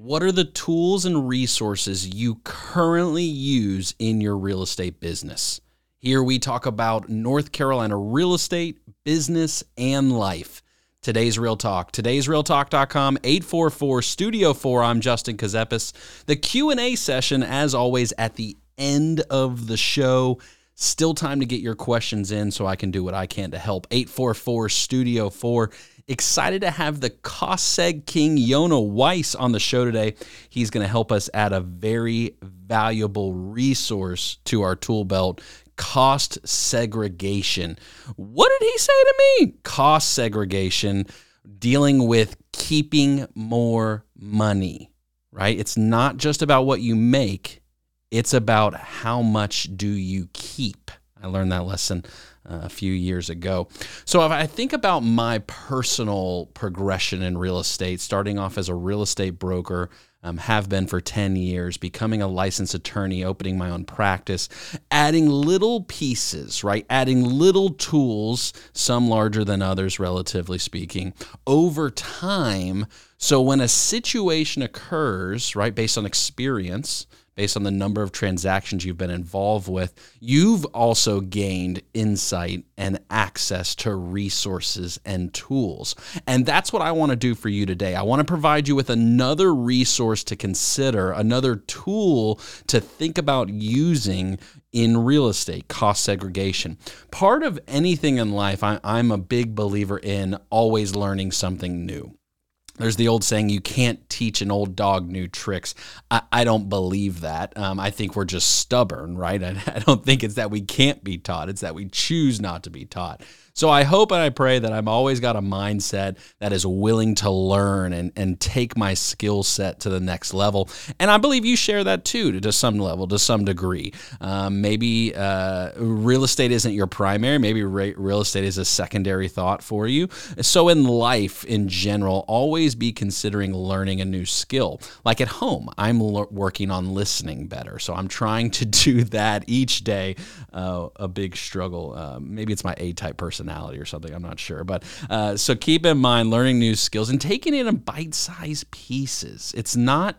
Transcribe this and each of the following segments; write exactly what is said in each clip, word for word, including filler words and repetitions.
What are the tools and resources you currently use in your real estate business? Here we talk about North Carolina real estate, business, and life. Today's Real Talk. Today's Real Talk dot com, eight four four, Studio four. I'm Justin Kazepis. The Q and A session, as always, at the end of the show. Still time to get your questions in so I can do what I can to help. eight four four, Studio four. Excited to have the Cost Seg King, Yonah Weiss, on the show today. He's going to help us add a very valuable resource to our tool belt, cost segregation. What did he say to me? Cost segregation, dealing with keeping more money, right? It's not just about what you make. It's about how much do you keep. I learned that lesson uh, a few years ago. So if I think about my personal progression in real estate, starting off as a real estate broker, um, have been for ten years, becoming a licensed attorney, opening my own practice, adding little pieces, right? Adding little tools, some larger than others, relatively speaking, over time. So when a situation occurs, right, based on experience, based on the number of transactions you've been involved with, you've also gained insight and access to resources and tools. And that's what I want to do for you today. I want to provide you with another resource to consider, another tool to think about using in real estate, cost segregation. Part of anything in life, I, I'm a big believer in always learning something new. There's the old saying, you can't teach an old dog new tricks. I, I don't believe that. Um, I think we're just stubborn, right? I, I don't think it's that we can't be taught. It's that we choose not to be taught. So I hope and I pray that I've always got a mindset that is willing to learn and, and take my skill set to the next level. And I believe you share that too, to, to some level, to some degree. Um, maybe uh, real estate isn't your primary. Maybe re- real estate is a secondary thought for you. So in life in general, always be considering learning a new skill. Like at home, I'm l- working on listening better. So I'm trying to do that each day. Uh, a big struggle. Uh, maybe it's my A-type personality or something, I'm not sure. But uh, so keep in mind learning new skills and taking it in bite-sized pieces. It's not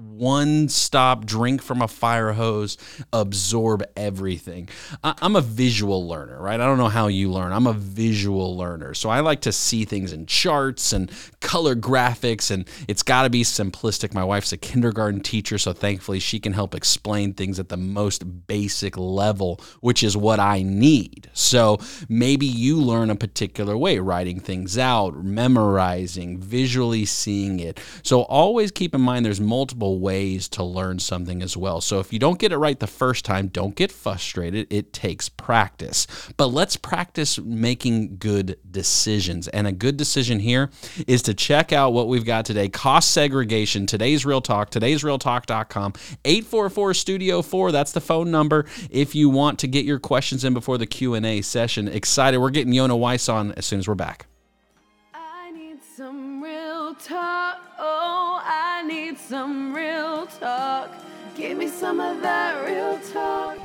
one-stop drink from a fire hose, absorb everything. I- I'm a visual learner, right? I don't know how you learn. I'm a visual learner. So I like to see things in charts and color graphics, and it's got to be simplistic. My wife's a kindergarten teacher, so thankfully she can help explain things at the most basic level, which is what I need. So maybe you learn a particular way, writing things out, memorizing, visually seeing it. So always keep in mind there's multiple ways to learn something as well. So if you don't get it right the first time, don't get frustrated. It takes practice. But let's practice making good decisions. And a good decision here is to check out what we've got today. Cost segregation, today's Real Talk, today's real talk dot com, eight four four, Studio four. That's the phone number if you want to get your questions in before the Q and A session. Excited. We're getting Yonah Weiss on as soon as we're back. I need some real talk. Oh, I need some real talk. Give me some of that real talk.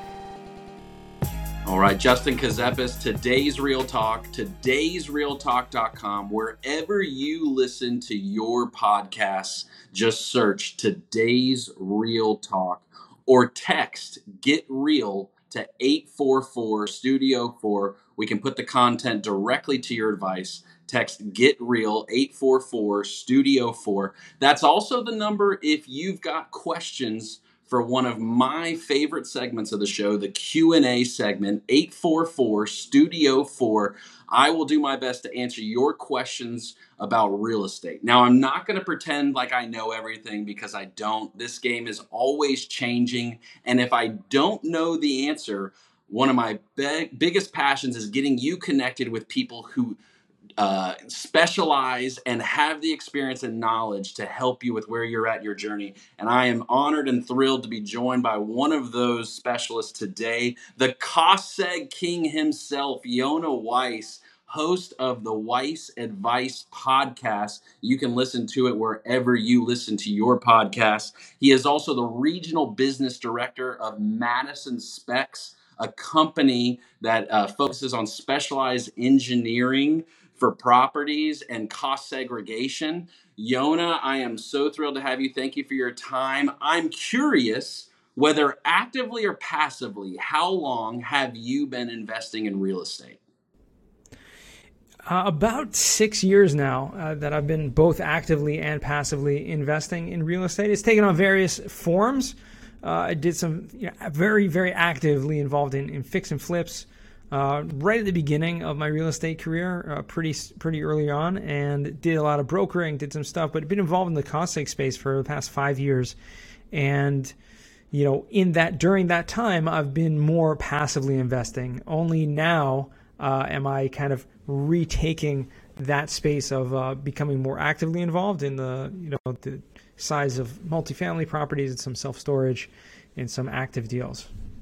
All right, Justin Kazepis, today's Real Talk, today's real talk dot com. Wherever you listen to your podcasts, just search Today's Real Talk or text Get Real to eight four four, Studio four. We can put the content directly to your device. Text Get Real, eight four four, Studio four. That's also the number if you've got questions for one of my favorite segments of the show, the Q and A segment, eight four four, Studio four. I will do my best to answer your questions about real estate. Now, I'm not going to pretend like I know everything because I don't. This game is always changing, and if I don't know the answer, one of my big, biggest passions is getting you connected with people who Uh, specialize and have the experience and knowledge to help you with where you're at in your journey. And I am honored and thrilled to be joined by one of those specialists today, the Cost Seg King himself, Yonah Weiss, host of the Weiss Advice podcast. You can listen to it wherever you listen to your podcasts. He is also the regional business director of Madison Specs, a company that uh, focuses on specialized engineering for properties and cost segregation. Yona, I am so thrilled to have you. Thank you for your time. I'm curious, whether actively or passively, how long have you been investing in real estate? Uh, about six years now uh, that I've been both actively and passively investing in real estate. It's taken on various forms. Uh, I did some you know, very, very actively involved in, in fix and flips uh, right at the beginning of my real estate career, uh, pretty pretty early on, and did a lot of brokering, did some stuff, but been involved in the cost seg space for the past five years. And you know, in that during that time, I've been more passively investing. Only now uh, am I kind of retaking that space of uh, becoming more actively involved in the you know the size of multifamily properties and some self-storage and some active deals.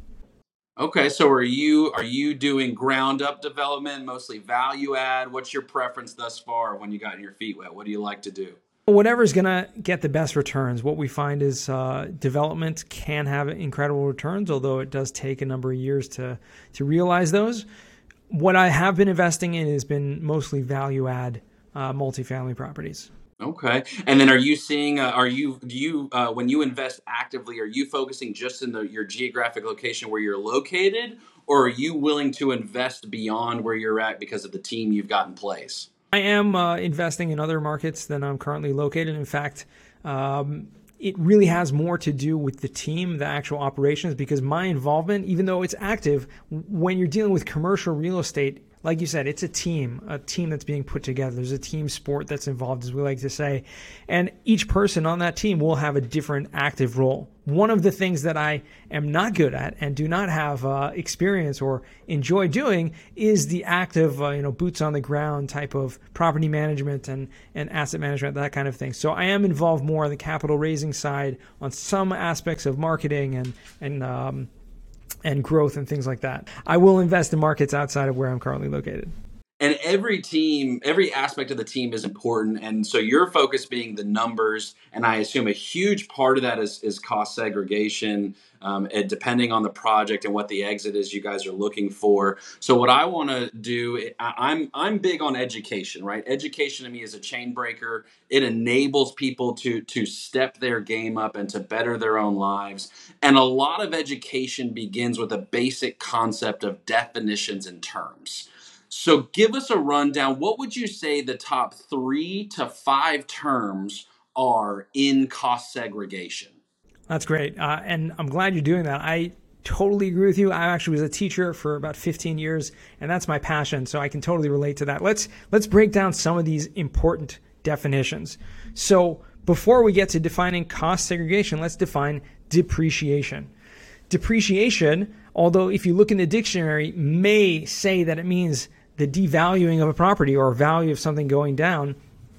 Okay, so are you are you doing ground up development, mostly value add? What's your preference thus far when you got your feet wet? What do you like to do? Whatever's going to get the best returns. What we find is uh, development can have incredible returns, although it does take a number of years to to realize those. What I have been investing in has been mostly value add uh, multifamily properties. Okay. And then are you seeing, uh, are you, do you, uh, when you invest actively, are you focusing just in the, your geographic location where you're located, or are you willing to invest beyond where you're at because of the team you've got in place? I am uh, investing in other markets than I'm currently located. In fact, um, it really has more to do with the team, the actual operations, because my involvement, even though it's active, when you're dealing with commercial real estate, like you said, it's a team, a team that's being put together. There's a team sport that's involved, as we like to say. And each person on that team will have a different active role. One of the things that I am not good at and do not have uh, experience or enjoy doing is the active, uh, you know, boots on the ground type of property management and, and asset management, that kind of thing. So I am involved more on the capital raising side, on some aspects of marketing and, and, um, and growth and things like that. I will invest in markets outside of where I'm currently located. And every team, every aspect of the team is important. And so your focus being the numbers, and I assume a huge part of that is, is cost segregation, um, and depending on the project and what the exit is you guys are looking for. So what I want to do, I'm I'm big on education, right? Education to me is a chain breaker. It enables people to to step their game up and to better their own lives. And a lot of education begins with a basic concept of definitions and terms. So give us a rundown. What would you say the top three to five terms are in cost segregation? That's great. Uh, and I'm glad you're doing that. I totally agree with you. I actually was a teacher for about fifteen years, and that's my passion. So I can totally relate to that. Let's let's break down some of these important definitions. So before we get to defining cost segregation, let's define depreciation. Depreciation, although if you look in the dictionary, may say that it means the devaluing of a property or value of something going down.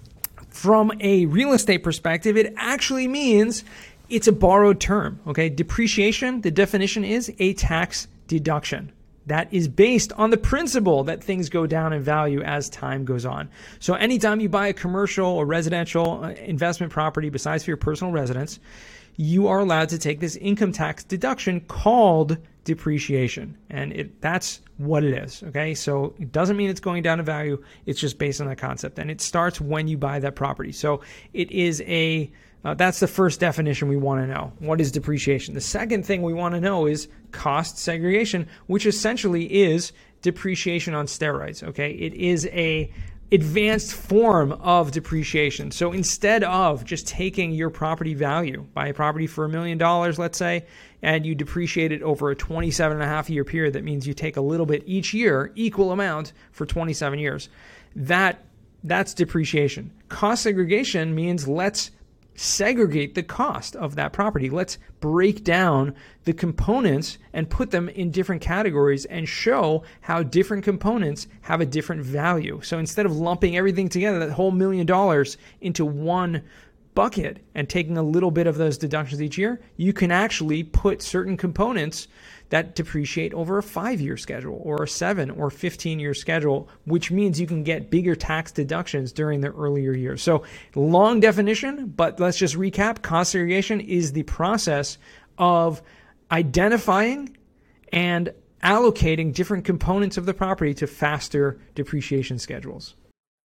From a real estate perspective, it actually means it's a borrowed term. Okay, depreciation, the definition is a tax deduction that is based on the principle that things go down in value as time goes on. So anytime you buy a commercial or residential investment property besides for your personal residence, you are allowed to take this income tax deduction called depreciation. And it that's what it is, okay? So it doesn't mean it's going down in value. It's just based on that concept. And it starts when you buy that property. So it is a, uh, that's the first definition we want to know. What is depreciation? The second thing we want to know is cost segregation, which essentially is depreciation on steroids, okay? It is a advanced form of depreciation. So instead of just taking your property value, buy a property for a million dollars, let's say, and you depreciate it over a twenty-seven and a half year period, that means you take a little bit each year, equal amount for twenty-seven years. That that's depreciation. Cost segregation means let's segregate the cost of that property. Let's break down the components and put them in different categories and show how different components have a different value. So instead of lumping everything together, that whole million dollars into one bucket and taking a little bit of those deductions each year, you can actually put certain components that depreciate over a five-year schedule or a seven or fifteen-year schedule, which means you can get bigger tax deductions during the earlier years. So long definition, but let's just recap. Cost segregation is the process of identifying and allocating different components of the property to faster depreciation schedules.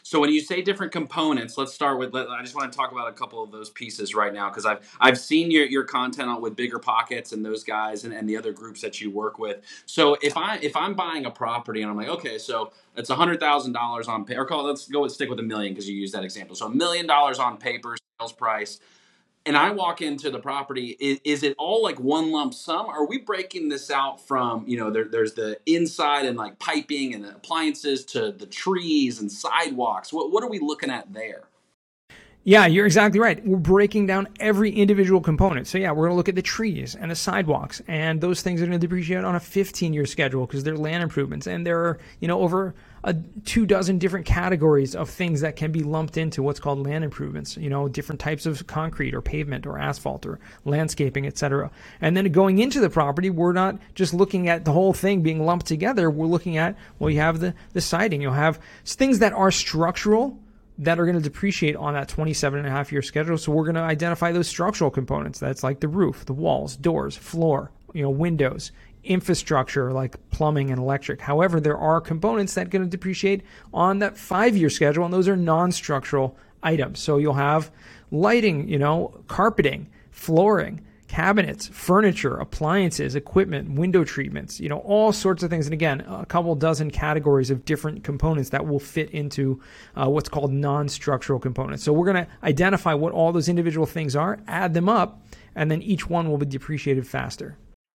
So when you say different components, let's start with, I just want to talk about a couple of those pieces right now, because I've I've seen your, your content on with Bigger Pockets and those guys and, and the other groups that you work with. So if I if I'm buying a property and I'm like, okay, so it's one hundred thousand dollars on paper, or call, let's go and stick with a million because you use that example. So a million dollars on paper, sales price. And I walk into the property, is, is it all like one lump sum? Or are we breaking this out from, you know, there, there's the inside and like piping and the appliances to the trees and sidewalks? What, what are we looking at there? Yeah, you're exactly right. We're breaking down every individual component. So yeah, we're going to look at the trees and the sidewalks, and those things are going to depreciate on a fifteen-year schedule because they're land improvements, and there are, you know, over a two dozen different categories of things that can be lumped into what's called land improvements. You know, different types of concrete or pavement or asphalt or landscaping, et cetera. And then going into the property, we're not just looking at the whole thing being lumped together. We're looking at, well, you have the the siding, you'll have things that are structural that are going to depreciate on that twenty-seven and a half year schedule. So we're going to identify those structural components. That's like the roof, the walls, doors, floor, you know, windows, infrastructure like plumbing and electric. However, there are components that are going to depreciate on that five year schedule, and those are non-structural items. So you'll have lighting, you know, carpeting, flooring, cabinets, furniture, appliances, equipment, window treatments, you know, all sorts of things. And again, a couple dozen categories of different components that will fit into uh, what's called non-structural components. So we're going to identify what all those individual things are, add them up, and then each one will be depreciated faster.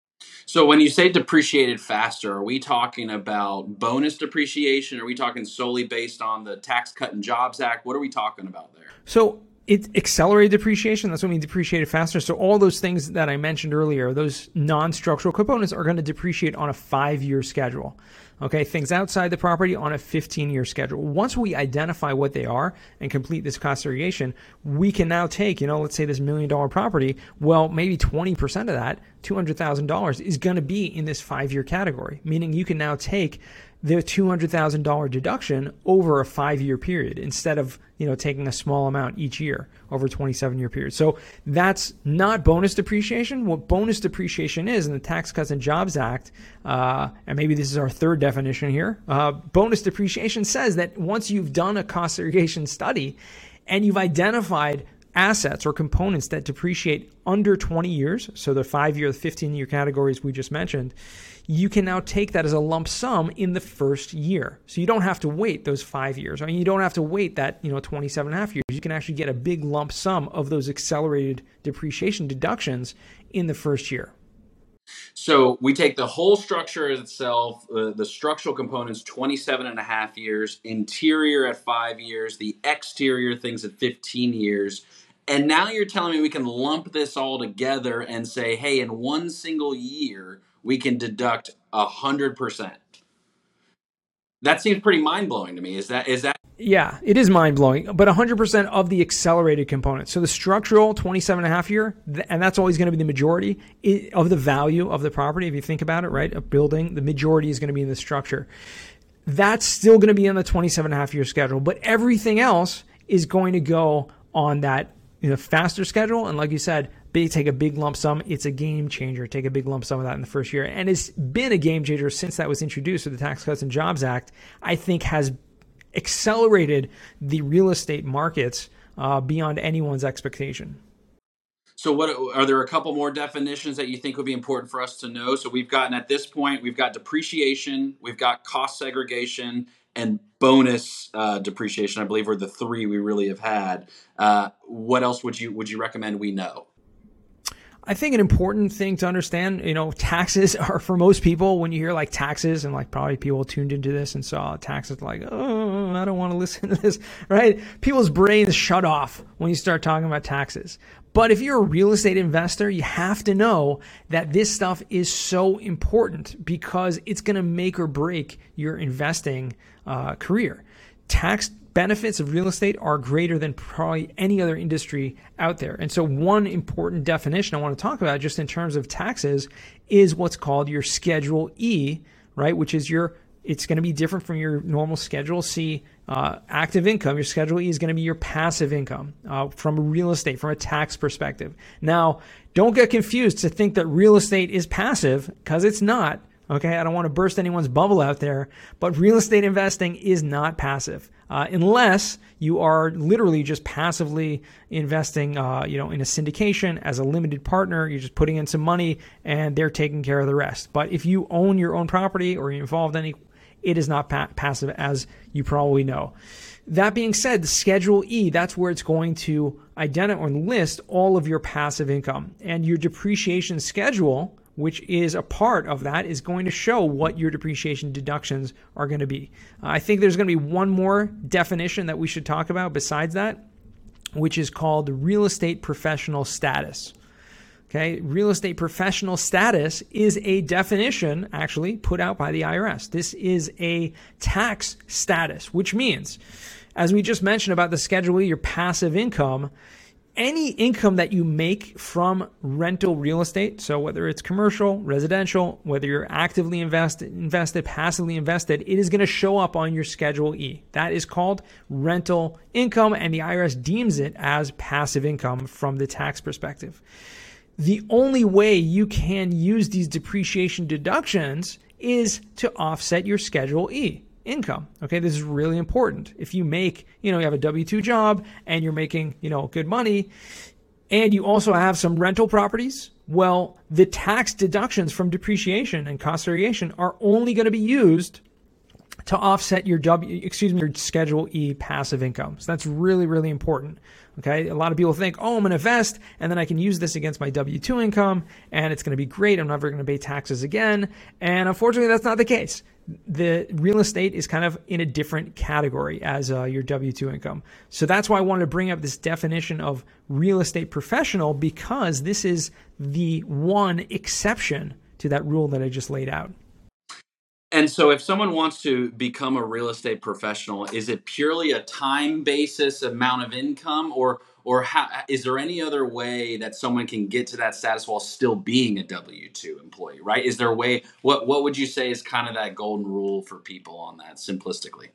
So when you say depreciated faster, are we talking about bonus depreciation? Are we talking solely based on the Tax Cut and Jobs Act? What are we talking about there? So it's accelerated depreciation. That's what we mean depreciated faster. So all those things that I mentioned earlier, those non-structural components are going to depreciate on a five-year schedule. Okay, things outside the property on a fifteen-year schedule. Once we identify what they are and complete this cost segregation, we can now take, you know, let's say this million-dollar property, well, maybe twenty percent of that, two hundred thousand dollars, is going to be in this five-year category, meaning you can now take the two hundred thousand dollars deduction over a five-year period instead of, you know, taking a small amount each year over a twenty-seven year period. So that's not bonus depreciation. What bonus depreciation is in the Tax Cuts and Jobs Act, uh, and maybe this is our third definition here, uh, bonus depreciation says that once you've done a cost segregation study and you've identified assets or components that depreciate under twenty years, so the five-year, the fifteen-year categories we just mentioned, you can now take that as a lump sum in the first year. So you don't have to wait those five years. I mean, you don't have to wait that, you know, twenty-seven and a half years. You can actually get a big lump sum of those accelerated depreciation deductions in the first year. So we take the whole structure itself, uh, the structural components, twenty-seven and a half years, interior at five years, the exterior things at fifteen years. And now you're telling me we can lump this all together and say, hey, in one single year, we can deduct one hundred percent. That seems pretty mind-blowing to me. Is that is that? Yeah, it is mind-blowing, but one hundred percent of the accelerated components. So the structural twenty-seven and a half year, and that's always going to be the majority of the value of the property. If you think about it, right, a building, the majority is going to be in the structure. That's still going to be on the twenty-seven and a half year schedule, but everything else is going to go on that, you know, faster schedule. And like you said, big, take a big lump sum. It's a game changer. Take a big lump sum of that in the first year. And it's been a game changer since that was introduced with the Tax Cuts and Jobs Act. I think has accelerated the real estate markets uh, beyond anyone's expectation. So what are there a couple more definitions that you think would be important for us to know? So we've gotten at this point, we've got depreciation, we've got cost segregation, and bonus uh, depreciation, I believe, are the three we really have had. Uh, what else would you would you recommend we know? I think an important thing to understand, you know, taxes are for most people, when you hear like taxes, and like probably people tuned into this and saw taxes like, oh, I don't want to listen to this, right? People's brains shut off when you start talking about taxes. But if you're a real estate investor, you have to know that this stuff is so important because it's going to make or break your investing uh, career. Tax benefits of real estate are greater than probably any other industry out there. And so one important definition I want to talk about just in terms of taxes is what's called your Schedule E, right? Which is your, it's going to be different from your normal Schedule C uh, active income. Your Schedule E is going to be your passive income uh, from real estate, from a tax perspective. Now, don't get confused to think that real estate is passive, because it's not. Okay, I don't want to burst anyone's bubble out there, but real estate investing is not passive uh, unless you are literally just passively investing, uh, you know, in a syndication as a limited partner. You're just putting in some money and they're taking care of the rest. But if you own your own property or you're involved in any, it is not pa- passive, as you probably know. That being said, the Schedule E, that's where it's going to identify or list all of your passive income, and your depreciation schedule, which is a part of that, is going to show what your depreciation deductions are going to be. Uh, I think there's going to be one more definition that we should talk about besides that, which is called real estate professional status. Okay, real estate professional status is a definition actually put out by the I R S. This is a tax status, which means, as we just mentioned about the Schedule E, your passive income, any income that you make from rental real estate, so whether it's commercial, residential, whether you're actively invested, invested, passively invested, it is going to show up on your Schedule E. That is called rental income, and the I R S deems it as passive income from the tax perspective. The only way you can use these depreciation deductions is to offset your Schedule E income. Okay, this is really important. If you make, you know, you have a W two job and you're making, you know, good money, and you also have some rental properties, well, the tax deductions from depreciation and cost segregation are only going to be used to offset your W, excuse me, your Schedule E passive income. So that's really, really important. Okay. A lot of people think, oh, I'm going to invest and then I can use this against my W two income and it's going to be great. I'm never going to pay taxes again. And unfortunately, that's not the case. The real estate is kind of in a different category as uh, your W two income. So that's why I wanted to bring up this definition of real estate professional, because this is the one exception to that rule that I just laid out. And so if someone wants to become a real estate professional, is it purely a time basis amount of income, or or how, is there any other way that someone can get to that status while still being a W two employee, right? Is there a way, what, what would you say is kind of that golden rule for people on that simplistically?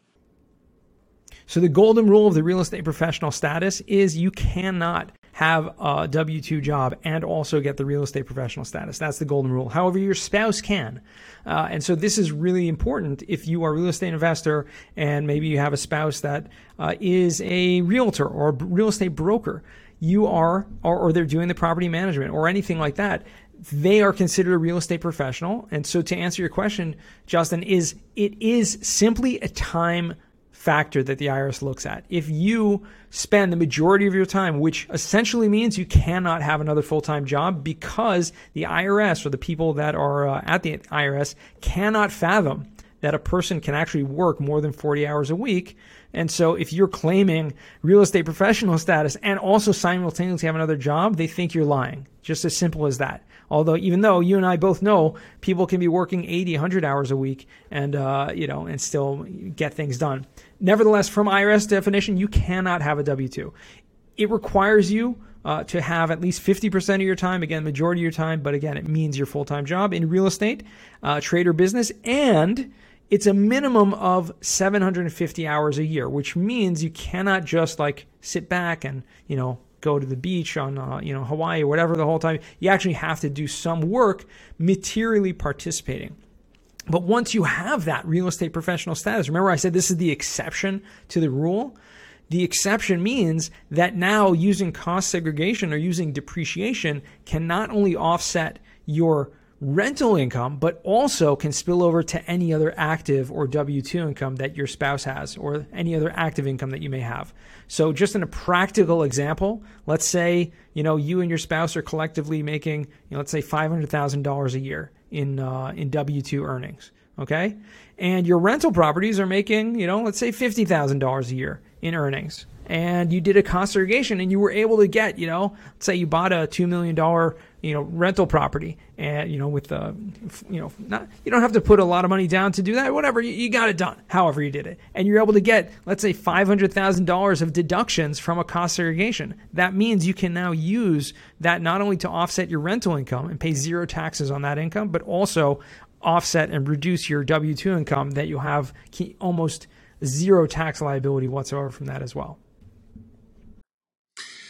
So the golden rule of the real estate professional status is you cannot have a W two job and also get the real estate professional status. That's the golden rule. However, your spouse can. Uh, and so this is really important if you are a real estate investor and maybe you have a spouse that uh, is a realtor or a real estate broker. You are, or, or they're doing the property management or anything like that. They are considered a real estate professional. And so to answer your question, Justin, is it is simply a time factor that the I R S looks at. If you spend the majority of your time, which essentially means you cannot have another full-time job, because the I R S or the people that are uh, at the I R S cannot fathom that a person can actually work more than forty hours a week. And so if you're claiming real estate professional status and also simultaneously have another job, they think you're lying. Just as simple as that. Although, even though you and I both know people can be working eighty, one hundred hours a week and, uh, you know, and still get things done. Nevertheless, from I R S definition, you cannot have a W two. It requires you uh, to have at least fifty percent of your time, again, majority of your time, but again, it means your full-time job in real estate, uh, trade or business, and it's a minimum of seven hundred fifty hours a year, which means you cannot just like sit back and, you know, go to the beach on, uh, you know, Hawaii or whatever the whole time. You actually have to do some work materially participating. But once you have that real estate professional status, remember I said this is the exception to the rule? The exception means that now using cost segregation or using depreciation can not only offset your rental income, but also can spill over to any other active or W two income that your spouse has or any other active income that you may have. So just in a practical example, let's say, you know, you and your spouse are collectively making, you know, let's say five hundred thousand dollars a year in uh, in W two earnings, okay? And your rental properties are making, you know, let's say fifty thousand dollars a year in earnings. And you did a cost segregation and you were able to get, you know, let's say you bought a two million dollars, you know, rental property and, you know, with the, you know, not, you don't have to put a lot of money down to do that, whatever, you, you got it done, however you did it. And you're able to get, let's say five hundred thousand dollars of deductions from a cost segregation. That means you can now use that not only to offset your rental income and pay zero taxes on that income, but also offset and reduce your W two income that you'll have almost zero tax liability whatsoever from that as well.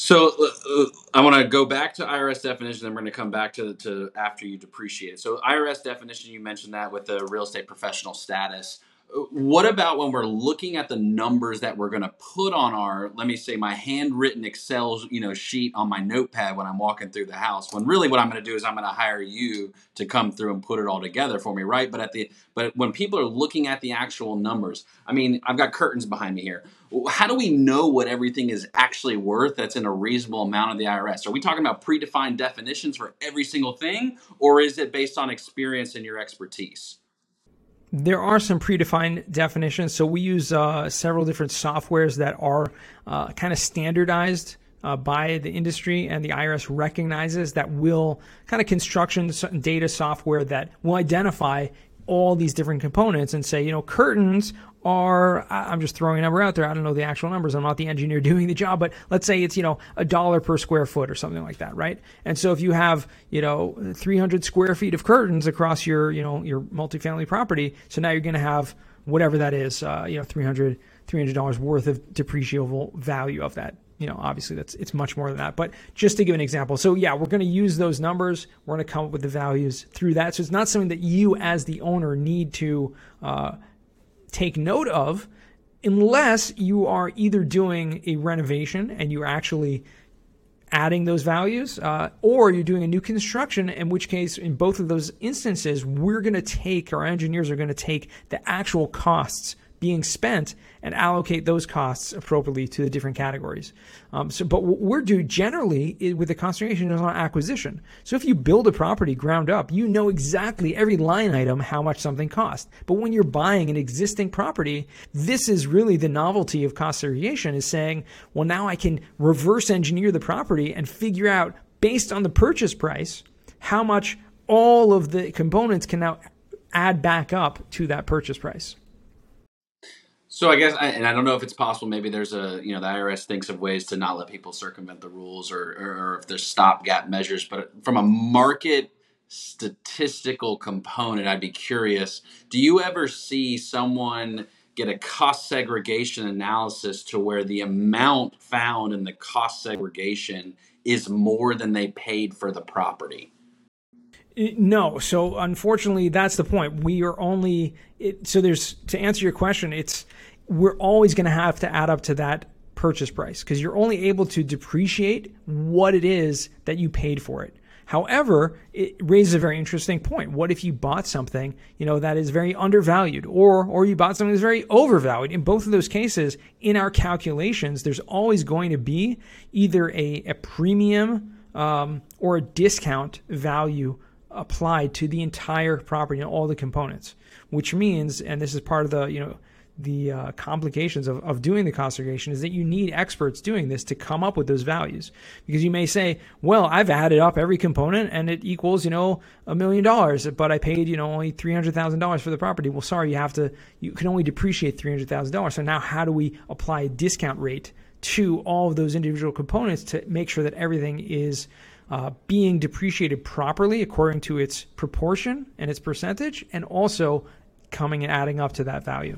So uh, I want to go back to I R S definition. I'm going to come back to, to after you depreciate it. So I R S definition, you mentioned that with the real estate professional status. What about when we're looking at the numbers that we're going to put on our, let me say, my handwritten Excel, you know, sheet on my notepad when I'm walking through the house? When really what I'm going to do is I'm going to hire you to come through and put it all together for me, right? But at the but when people are looking at the actual numbers, I mean, I've got curtains behind me here. How do we know what everything is actually worth that's in a reasonable amount of the I R S? Are we talking about predefined definitions for every single thing, or is it based on experience and your expertise? There are some predefined definitions. So we use uh, several different softwares that are uh, kind of standardized uh, by the industry, and the I R S recognizes that will kind of construction data software that will identify all these different components and say, you know, curtains are, I'm just throwing a number out there. I don't know the actual numbers. I'm not the engineer doing the job, but let's say it's, you know, a dollar per square foot or something like that, right? And so if you have, you know, three hundred square feet of curtains across your, you know, your multifamily property, so now you're going to have whatever that is, uh, you know, three hundred dollars worth of depreciable value of that. You know, obviously that's, it's much more than that, but just to give an example. So yeah, we're going to use those numbers. We're going to come up with the values through that. So it's not something that you as the owner need to, uh, take note of unless you are either doing a renovation and you're actually adding those values, uh, or you're doing a new construction, in which case, in both of those instances, we're going to take, our engineers are going to take the actual costs being spent and allocate those costs appropriately to the different categories. Um, so, but what we're doing generally is, with the concentration is on acquisition. So if you build a property ground up, you know exactly every line item how much something costs. But when you're buying an existing property, this is really the novelty of cost segregation, is saying, well, now I can reverse engineer the property and figure out, based on the purchase price, how much all of the components can now add back up to that purchase price. So I guess, and I don't know if it's possible, maybe there's a, you know, the I R S thinks of ways to not let people circumvent the rules, or, or, or if there's stopgap measures, but from a market statistical component, I'd be curious, do you ever see someone get a cost segregation analysis to where the amount found in the cost segregation is more than they paid for the property? No. So unfortunately, that's the point. We are only, it, so there's, to answer your question, it's, we're always going to have to add up to that purchase price, because you're only able to depreciate what it is that you paid for it. However, it raises a very interesting point. What if you bought something, you know, that is very undervalued, or or you bought something that's very overvalued? In both of those cases, in our calculations, there's always going to be either a, a premium um, or a discount value applied to the entire property and all the components, which means, and this is part of the, you know, the uh, complications of, of doing the cost segregation, is that you need experts doing this to come up with those values. Because you may say, well, I've added up every component and it equals, you know, a million dollars, but I paid, you know, only three hundred thousand dollars for the property. Well, sorry, you have to, you can only depreciate three hundred thousand dollars. So now how do we apply a discount rate to all of those individual components to make sure that everything is Uh, being depreciated properly according to its proportion and its percentage, and also coming and adding up to that value?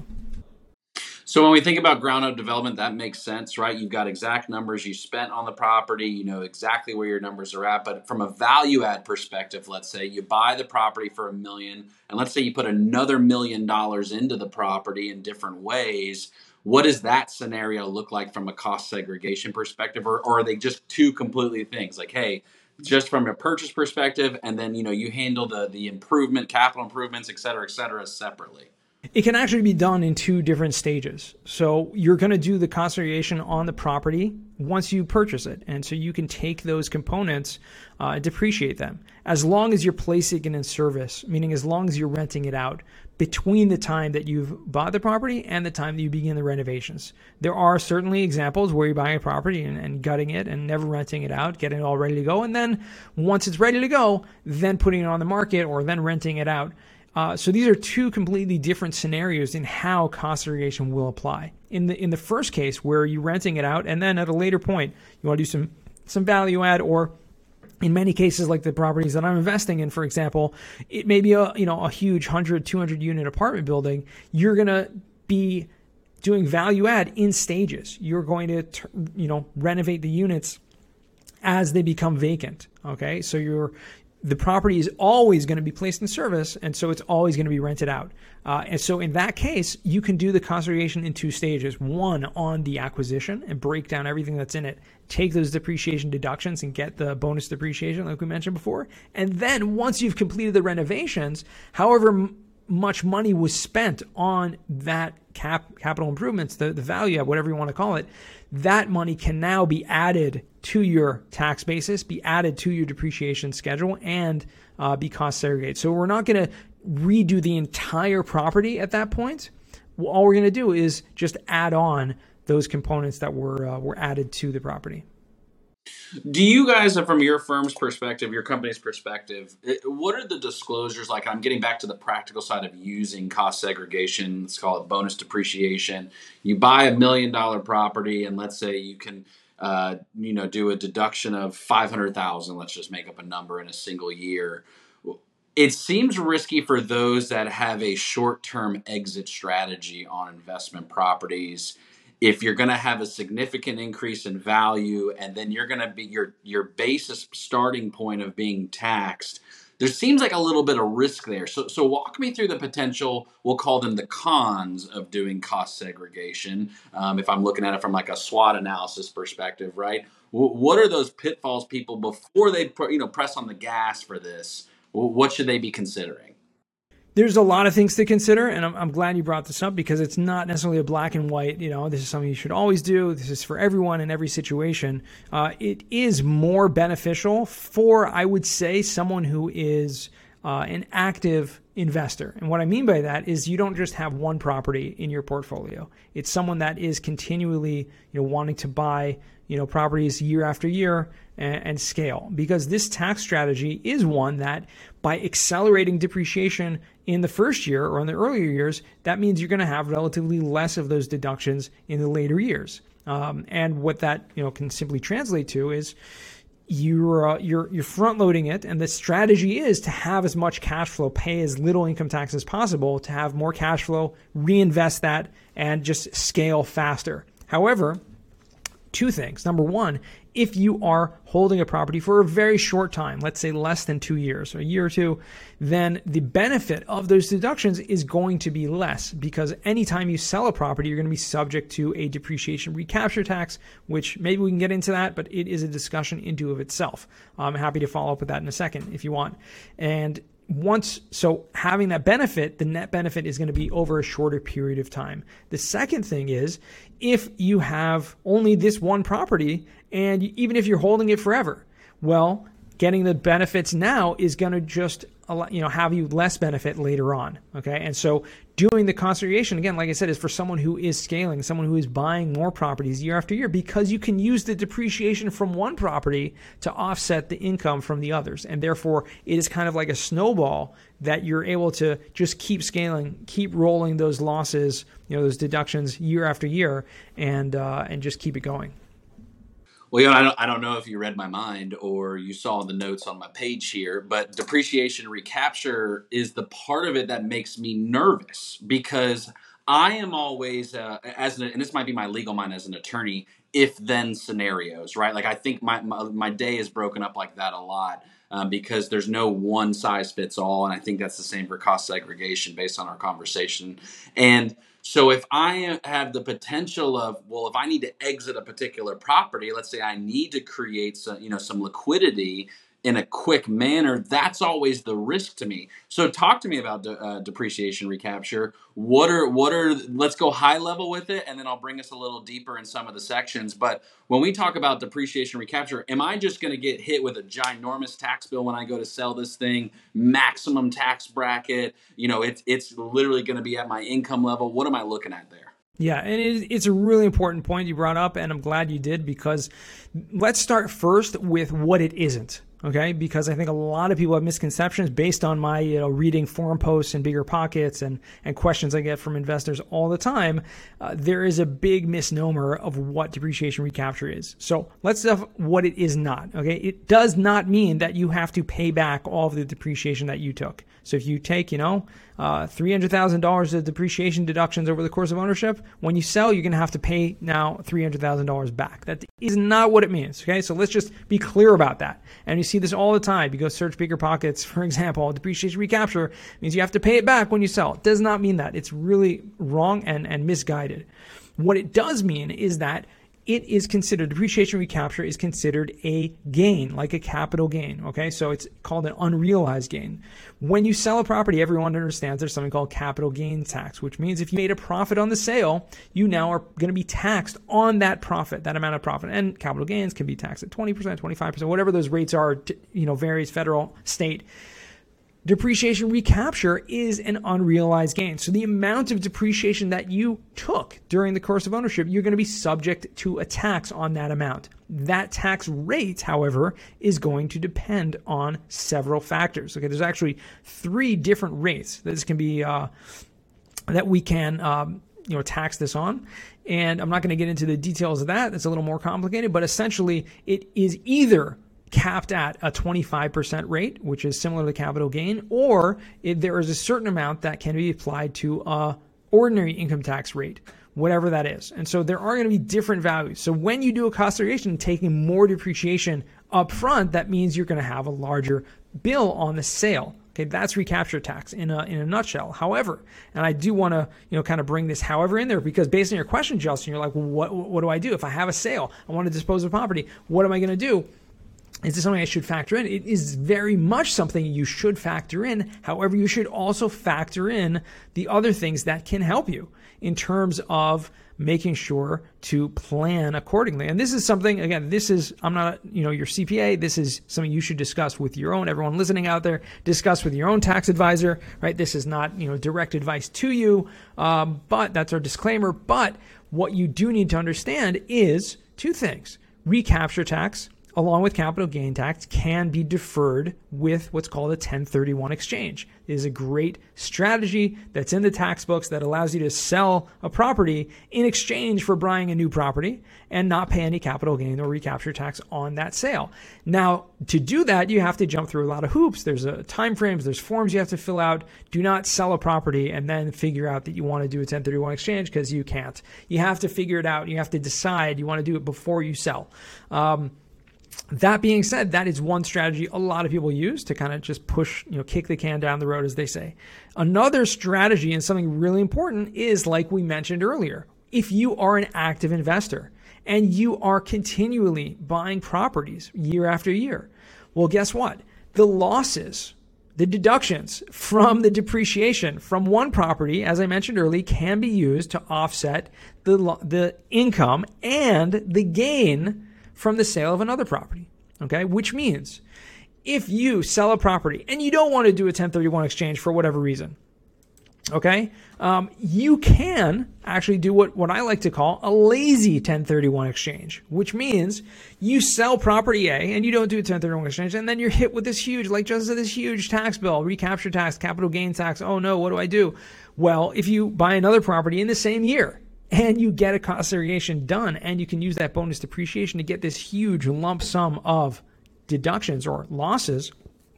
So when we think about ground up development, that makes sense, right? You've got exact numbers you spent on the property, you know exactly where your numbers are at. But from a value add perspective, let's say you buy the property for a million, and let's say you put another million dollars into the property in different ways. What does that scenario look like from a cost segregation perspective? Or, or are they just two completely things? Like, hey, just from a purchase perspective, and then, you know, you handle the the improvement, capital improvements, et cetera, et cetera, separately? It can actually be done in two different stages. So you're going to do the cost segregation on the property once you purchase it. And so you can take those components uh, and depreciate them, as long as you're placing it in service, meaning as long as you're renting it out between the time that you've bought the property and the time that you begin the renovations. There are certainly examples where you're buying a property and, and gutting it and never renting it out, getting it all ready to go. And then once it's ready to go, then putting it on the market or then renting it out. Uh, so these are two completely different scenarios in how cost segregation will apply. In the in the first case, where you're renting it out, and then at a later point, you want to do some some value add, or in many cases, like the properties that I'm investing in, for example, it may be a you know a huge one hundred, two hundred unit apartment building. You're gonna be doing value add in stages. You're going to you know renovate the units as they become vacant. Okay, so you're the property is always going to be placed in service, and so it's always going to be rented out. Uh, and so in that case, you can do the cost segregation in two stages. One, on the acquisition and break down everything that's in it, take those depreciation deductions and get the bonus depreciation like we mentioned before. And then once you've completed the renovations, however m- much money was spent on that cap capital improvements, the, the value, whatever you want to call it, that money can now be added to your tax basis, be added to your depreciation schedule, and uh, be cost segregated. So we're not going to redo the entire property at that point. All we're going to do is just add on those components that were uh, were added to the property. Do you guys, from your firm's perspective, your company's perspective, what are the disclosures like? I'm getting back to the practical side of using cost segregation. Let's call it bonus depreciation. You buy a million dollar property, and let's say you can, uh, you know, do a deduction of five hundred thousand. Let's just make up a number in a single year. It seems risky for those that have a short-term exit strategy on investment properties. If you're going to have a significant increase in value, and then you're going to be your your basis starting point of being taxed, there seems like a little bit of risk there. So, so walk me through the potential, we'll call them the cons of doing cost segregation. Um, if I'm looking at it from like a SWOT analysis perspective, right? W- what are those pitfalls people before they you know press on the gas for this? W- what should they be considering? There's a lot of things to consider, and I'm, I'm glad you brought this up because it's not necessarily a black and white, you know, this is something you should always do. This is for everyone in every situation. Uh, it is more beneficial for, I would say, someone who is uh, an active investor. And what I mean by that is you don't just have one property in your portfolio. It's someone that is continually, you know, wanting to buy, you know, properties year after year and, and scale, because this tax strategy is one that by accelerating depreciation in the first year or in the earlier years, that means you're going to have relatively less of those deductions in the later years. Um, and what that, you know, can simply translate to is you're uh, you're you're front loading it, and the strategy is to have as much cash flow, pay as little income tax as possible, to have more cash flow, reinvest that, and just scale faster. However, two things. Number one, if you are holding a property for a very short time, let's say less than two years, or a year or two, then the benefit of those deductions is going to be less, because anytime you sell a property, you're going to be subject to a depreciation recapture tax, which maybe we can get into that, but it is a discussion into of itself. I'm happy to follow up with that in a second if you want. And once, so having that benefit, the net benefit is going to be over a shorter period of time. The second thing is, if you have only this one property, and even if you're holding it forever, well, getting the benefits now is going to just, you know, have you less benefit later on. Okay. And so doing the cost segregation, again, like I said, is for someone who is scaling, someone who is buying more properties year after year, because you can use the depreciation from one property to offset the income from the others. And therefore it is kind of like a snowball that you're able to just keep scaling, keep rolling those losses, you know, those deductions year after year, and, uh, and just keep it going. Well, you know, I don't, I don't know if you read my mind or you saw the notes on my page here, but depreciation recapture is the part of it that makes me nervous, because I am always, uh, as an, and this might be my legal mind as an attorney, if-then scenarios, right? Like I think my, my, my day is broken up like that a lot. Um, because there's no one size fits all. And I think that's the same for cost segregation based on our conversation. And so if I have the potential of, well, if I need to exit a particular property, let's say I need to create some, you know, some liquidity in a quick manner, that's always the risk to me. So talk to me about de- uh, depreciation recapture. What are, what are, let's go high level with it, and then I'll bring us a little deeper in some of the sections. But when we talk about depreciation recapture, am I just going to get hit with a ginormous tax bill when I go to sell this thing, maximum tax bracket? You know, it's, it's literally going to be at my income level. What am I looking at there? Yeah, and it's a really important point you brought up, and I'm glad you did, because let's start first with what it isn't. okay? Because I think a lot of people have misconceptions based on my, you know, reading forum posts and Bigger Pockets and, and questions I get from investors all the time. Uh, there is a big misnomer of what depreciation recapture is. So let's stuff what it is not, okay? It does not mean that you have to pay back all of the depreciation that you took. So if you take, you know, uh, three hundred thousand dollars of depreciation deductions over the course of ownership, when you sell, you're going to have to pay now three hundred thousand dollars back. That is not what it means, okay? So let's just be clear about that. And you see this all the time. You go search Bigger Pockets, for example, depreciation recapture means you have to pay it back when you sell. It does not mean that. It's really wrong and, and misguided. What it does mean is that it is considered, depreciation recapture is considered a gain, like a capital gain, okay? So it's called an unrealized gain. When you sell a property, everyone understands there's something called capital gain tax, which means if you made a profit on the sale, you now are going to be taxed on that profit, that amount of profit. And capital gains can be taxed at twenty percent, twenty-five percent, whatever those rates are, you know, varies federal, state. Depreciation recapture is an unrealized gain. So the amount of depreciation that you took during the course of ownership, you're going to be subject to a tax on that amount. That tax rate, however, is going to depend on several factors. Okay, there's actually three different rates that this can be uh, that we can um, you know tax this on. And I'm not going to get into the details of that. It's a little more complicated, but essentially it is either capped at a twenty-five percent rate, which is similar to capital gain, or it, there is a certain amount that can be applied to a ordinary income tax rate, whatever that is. And so there are going to be different values. So when you do a cost segregation, taking more depreciation up front, that means you're going to have a larger bill on the sale. Okay, that's recapture tax in a in a nutshell. However, and I do want to you know kind of bring this however in there, because based on your question, Justin, you're like, well, what what do I do if I have a sale? I want to dispose of property. What am I going to do? Is this something I should factor in? It is very much something you should factor in. However, you should also factor in the other things that can help you in terms of making sure to plan accordingly. And this is something, again, this is, I'm not, you know, your C P A. This is something you should discuss with your own, everyone listening out there, discuss with your own tax advisor, right? This is not, you know, direct advice to you, um, but that's our disclaimer. But what you do need to understand is two things. Recapture tax, along with capital gain tax, can be deferred with what's called a ten thirty-one exchange. It is a great strategy that's in the tax books that allows you to sell a property in exchange for buying a new property and not pay any capital gain or recapture tax on that sale. Now, to do that, you have to jump through a lot of hoops. There's a time frames, there's forms you have to fill out. Do not sell a property and then figure out that you want to do a ten thirty-one exchange, because you can't. You have to figure it out. You have to decide you want to do it before you sell. Um, That being said, that is one strategy a lot of people use to kind of just push, you know, kick the can down the road, as they say. Another strategy, and something really important, is like we mentioned earlier. If you are an active investor and you are continually buying properties year after year, well, guess what? The losses, the deductions from the depreciation from one property, as I mentioned earlier, can be used to offset the the income and the gain from the sale of another property, okay? Which means if you sell a property and you don't want to do a ten thirty-one exchange for whatever reason, okay, um, you can actually do what, what I like to call a lazy ten thirty-one exchange, which means you sell property A and you don't do a ten thirty-one exchange, and then you're hit with this huge, like just this huge tax bill, recapture tax, capital gain tax. Oh no, what do I do? Well, if you buy another property in the same year, and you get a cost segregation done, and you can use that bonus depreciation to get this huge lump sum of deductions or losses,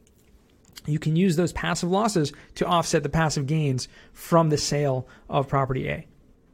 you can use those passive losses to offset the passive gains from the sale of property A.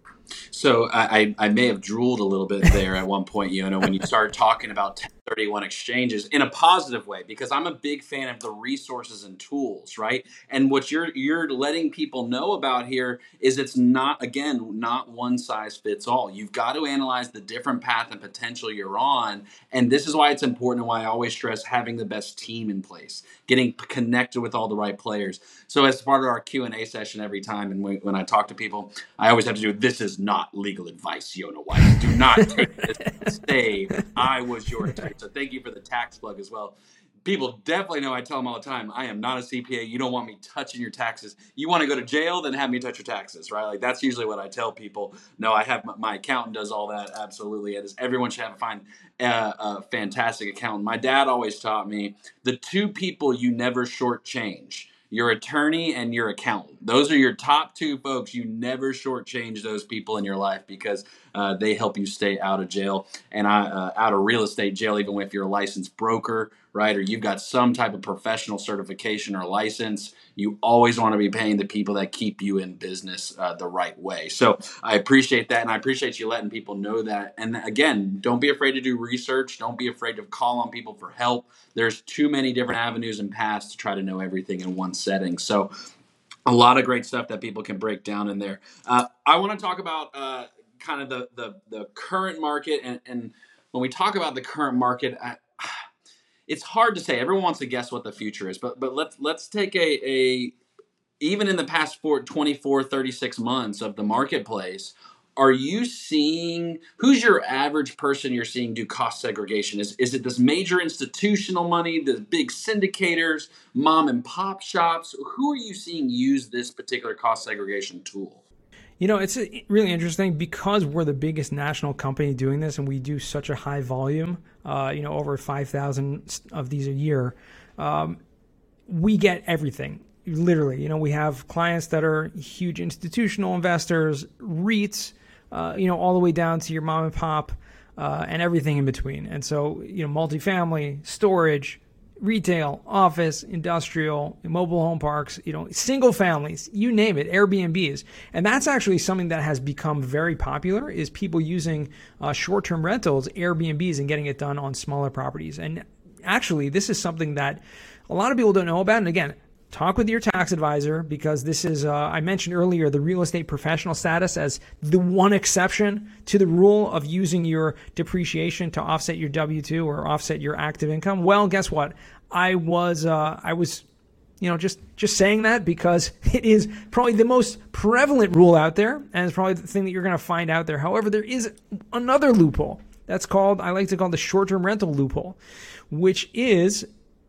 So I, I may have drooled a little bit there at one point, you know, when you started talking about ten thirty-one exchanges in a positive way, because I'm a big fan of the resources and tools, right? And what you're you're letting people know about here is it's not, again, not one size fits all. You've got to analyze the different path and potential you're on. And this is why it's important, and why I always stress having the best team in place, getting connected with all the right players. So as part of our Q and A session every time, and when I talk to people, I always have to do, this is not legal advice, Yonah Weiss. Do not take this and say I was your attorney. So thank you for the tax plug as well. people definitely know I tell them all the time, I am not a C P A. You don't want me touching your taxes. You want to go to jail, then have me touch your taxes, right? Like that's usually what I tell people. No, I have my, my accountant does all that. Absolutely. It is. Everyone should have a fine, uh, a fantastic accountant. My dad always taught me the two people you never shortchange, your attorney and your accountant. Those are your top two folks. You never shortchange those people in your life because uh, they help you stay out of jail and uh, out of real estate jail, even if you're a licensed broker, right? Or you've got some type of professional certification or license. You always want to be paying the people that keep you in business uh, the right way. So I appreciate that. And I appreciate you letting people know that. And again, don't be afraid to do research. Don't be afraid to call on people for help. There's too many different avenues and paths to try to know everything in one setting. So a lot of great stuff that people can break down in there. Uh, I want to talk about uh, kind of the, the, the current market. And, and when we talk about the current market, I, it's hard to say. Everyone wants to guess what the future is, but but let's let's take a, a even in the past four, twenty-four, thirty-six months of the marketplace, are you seeing, who's your average person you're seeing do cost segregation? Is is it this major institutional money, the big syndicators, mom and pop shops? Who are you seeing use this particular cost segregation tool? You know, it's really interesting because we're the biggest national company doing this and we do such a high volume, uh, you know, over five thousand of these a year. Um, we get everything, literally. You know, we have clients that are huge institutional investors, REITs, uh, you know, all the way down to your mom and pop uh, and everything in between. And so, you know, multifamily, storage, retail, office, industrial, mobile home parks, you know, single families, you name it, Airbnbs. And that's actually something that has become very popular is people using uh, short-term rentals, Airbnbs, and getting it done on smaller properties. And actually, this is something that a lot of people don't know about. And again, talk with your tax advisor because this is, uh, I mentioned earlier, the real estate professional status as the one exception to the rule of using your depreciation to offset your W two or offset your active income. Well, guess what? I was, uh, I was, you know, just, just saying that because it is probably the most prevalent rule out there and it's probably the thing that you're going to find out there. However, there is another loophole that's called, I like to call the short-term rental loophole, which is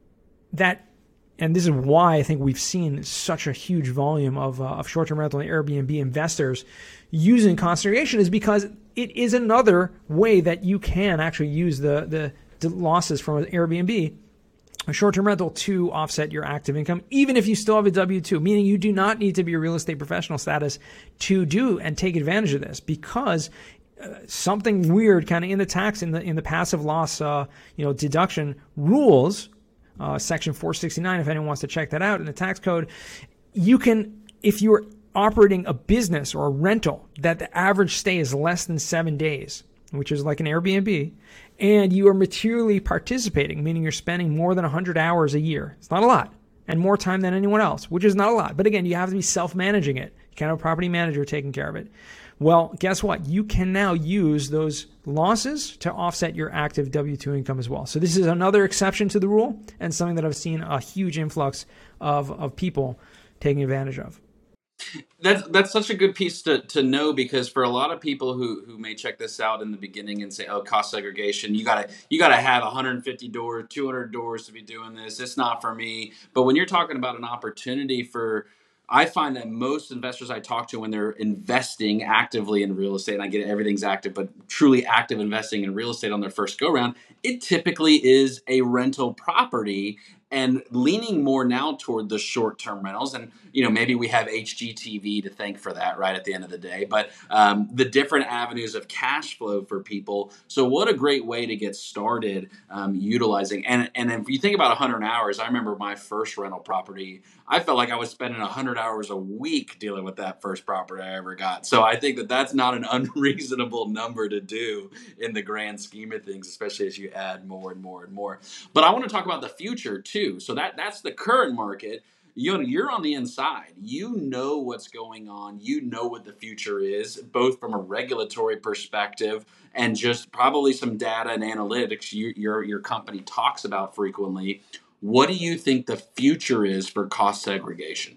that, and this is why I think we've seen such a huge volume of, uh, of short-term rental and Airbnb investors using cost segregation is because it is another way that you can actually use the, the, the losses from an Airbnb, a short-term rental, to offset your active income, even if you still have a W two, meaning you do not need to be a real estate professional status to do and take advantage of this because uh, something weird kind of in the tax, in the in the passive loss uh, you know, deduction rules, Uh, section four sixty-nine, if anyone wants to check that out in the tax code, you can, if you're operating a business or a rental that the average stay is less than seven days, which is like an Airbnb, and you are materially participating, meaning you're spending more than one hundred hours a year. It's not a lot, and more time than anyone else, which is not a lot. But again, you have to be self-managing it. You can't have a property manager taking care of it. Well, guess what? You can now use those losses to offset your active W two income as well. So this is another exception to the rule and something that I've seen a huge influx of, of people taking advantage of. That's that's such a good piece to, to know because for a lot of people who, who may check this out in the beginning and say, oh, cost segregation, you gotta you gotta have one hundred fifty doors, two hundred doors to be doing this. It's not for me. But when you're talking about an opportunity for, I find that most investors I talk to when they're investing actively in real estate, and I get it, everything's active, but truly active investing in real estate on their first go round, it typically is a rental property and leaning more now toward the short-term rentals. And, you know, maybe we have H G T V to thank for that, right, at the end of the day. But um, the different avenues of cash flow for people. So what a great way to get started um, utilizing. And, and if you think about one hundred hours, I remember my first rental property, I felt like I was spending one hundred hours a week dealing with that first property I ever got. So I think that that's not an unreasonable number to do in the grand scheme of things, especially as you add more and more and more. But I want to talk about the future too. So that that's the current market. You know, you're on the inside. You know what's going on. You know what the future is, both from a regulatory perspective and just probably some data and analytics you, your your company talks about frequently. What do you think the future is for cost segregation?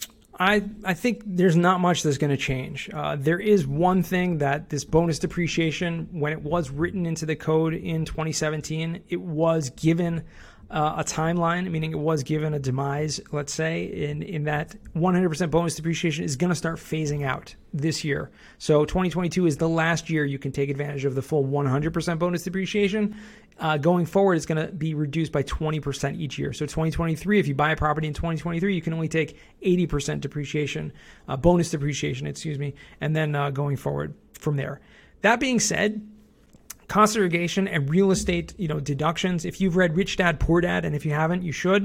I, I think there's not much that's going to change. Uh, there is one thing that this bonus depreciation, when it was written into the code in twenty seventeen, it was given uh, a timeline, meaning it was given a demise, let's say, in, in that one hundred percent bonus depreciation is going to start phasing out this year. So twenty twenty-two is the last year you can take advantage of the full one hundred percent bonus depreciation. Uh, going forward, it's going to be reduced by twenty percent each year. So twenty twenty-three, if you buy a property in twenty twenty-three, you can only take eighty percent depreciation, uh, bonus depreciation, excuse me, and then uh, going forward from there. That being said, cost segregation and real estate, you know, deductions. If you've read Rich Dad, Poor Dad, and if you haven't, you should.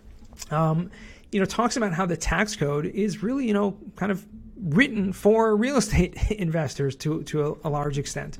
Um, you know, talks about how the tax code is really, you know, kind of written for real estate investors to to a, a large extent.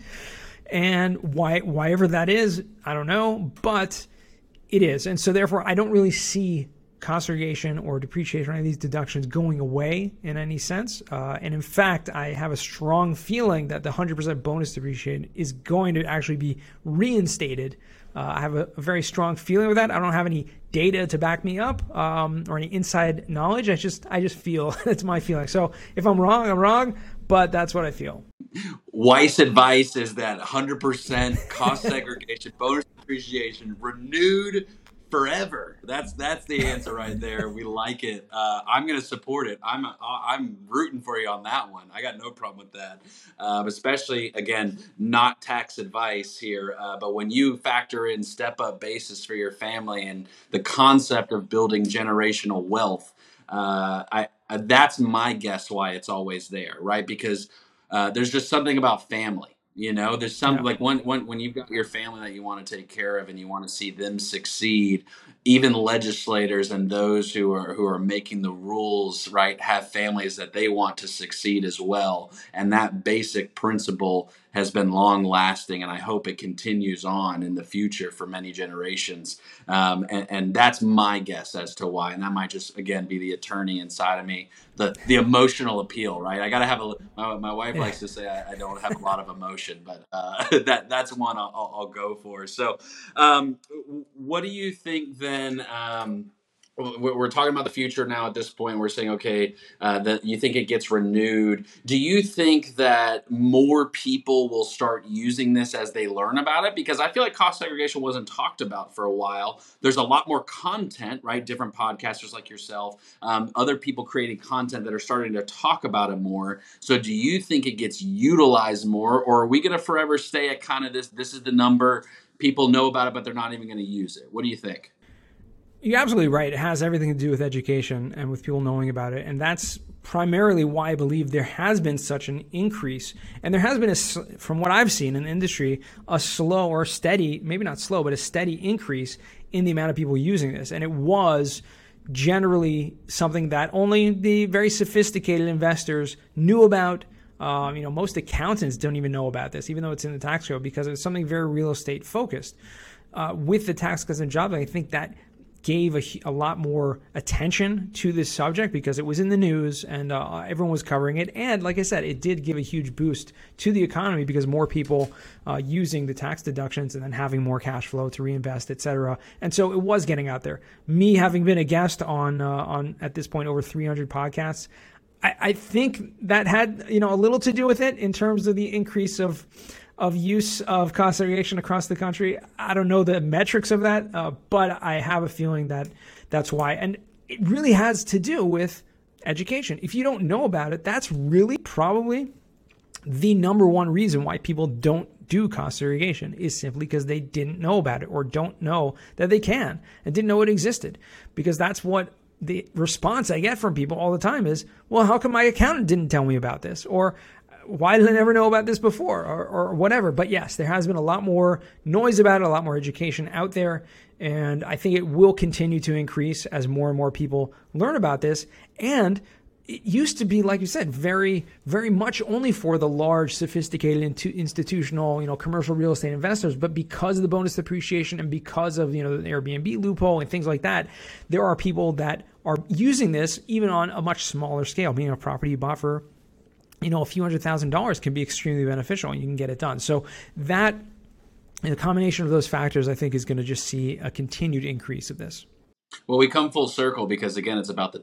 And why, why ever that is, I don't know, but it is. And so therefore, I don't really see cost segregation or depreciation or any of these deductions going away in any sense. Uh, and in fact, I have a strong feeling that the one hundred percent bonus depreciation is going to actually be reinstated. Uh, I have a, a very strong feeling with that. I don't have any data to back me up um, or any inside knowledge. I just I just feel that's my feeling. So if I'm wrong, I'm wrong, but that's what I feel. Weiss advice is that one hundred percent cost segregation, bonus depreciation, renewed forever. That's that's the answer right there. We like it. Uh, I'm going to support it. I'm I'm rooting for you on that one. I got no problem with that. Uh, especially, again, not tax advice here, uh, but when you factor in step-up basis for your family and the concept of building generational wealth, uh, I, I that's my guess why it's always there, right? Because uh, there's just something about family. You know, there's some yeah. like when, when, when you've got your family that you want to take care of and you want to see them succeed, even legislators and those who are who are making the rules, right, have families that they want to succeed as well. And that basic principle has been long lasting, and I hope it continues on in the future for many generations. Um, and, and that's my guess as to why. And that might just, again, be the attorney inside of me, the the emotional appeal, right? I got to have a, my, my wife likes to say I, I don't have a lot of emotion, but uh, that that's one I'll, I'll, I'll go for. So um, what do you think then? Um, We're talking about the future now at this point. We're saying, okay, uh, that you think it gets renewed. Do you think that more people will start using this as they learn about it? Because I feel like cost segregation wasn't talked about for a while. There's a lot more content, right? Different podcasters like yourself, um, other people creating content that are starting to talk about it more. So do you think it gets utilized more, or are we going to forever stay at kind of this, this is the number, people know about it, but they're not even going to use it? What do you think? You're absolutely right. It has everything to do with education and with people knowing about it. And that's primarily why I believe there has been such an increase. And there has been, a, from what I've seen in the industry, a slow or steady, maybe not slow, but a steady increase in the amount of people using this. And it was generally something that only the very sophisticated investors knew about. Um, you know, most accountants don't even know about this, even though it's in the tax code, because it's something very real estate focused. Uh, with the Tax Cuts and Jobs Act, I think that gave a, a lot more attention to this subject because it was in the news and uh, everyone was covering it. And like I said, it did give a huge boost to the economy because more people uh, using the tax deductions and then having more cash flow to reinvest, et cetera. And so it was getting out there. Me having been a guest on, uh, on at this point, over three hundred podcasts, I, I think that had, you know, a little to do with it in terms of the increase of of use of cost segregation across the country. I don't know the metrics of that, uh, but I have a feeling that that's why. And it really has to do with education. If you don't know about it, that's really probably the number one reason why people don't do cost segregation, is simply because they didn't know about it or don't know that they can and didn't know it existed. Because that's what the response I get from people all the time is, well, how come my accountant didn't tell me about this? Or why did I never know about this before, or, or whatever? But yes, there has been a lot more noise about it, a lot more education out there. And I think it will continue to increase as more and more people learn about this. And it used to be, like you said, very, very much only for the large, sophisticated, institutional, you know, commercial real estate investors. But because of the bonus depreciation and because of, you know, the Airbnb loophole and things like that, there are people that are using this even on a much smaller scale, meaning a property you bought for, you know, a few hundred thousand dollars can be extremely beneficial and you can get it done. So that, the combination of those factors, I think, is going to just see a continued increase of this. Well, we come full circle because, again, it's about the team.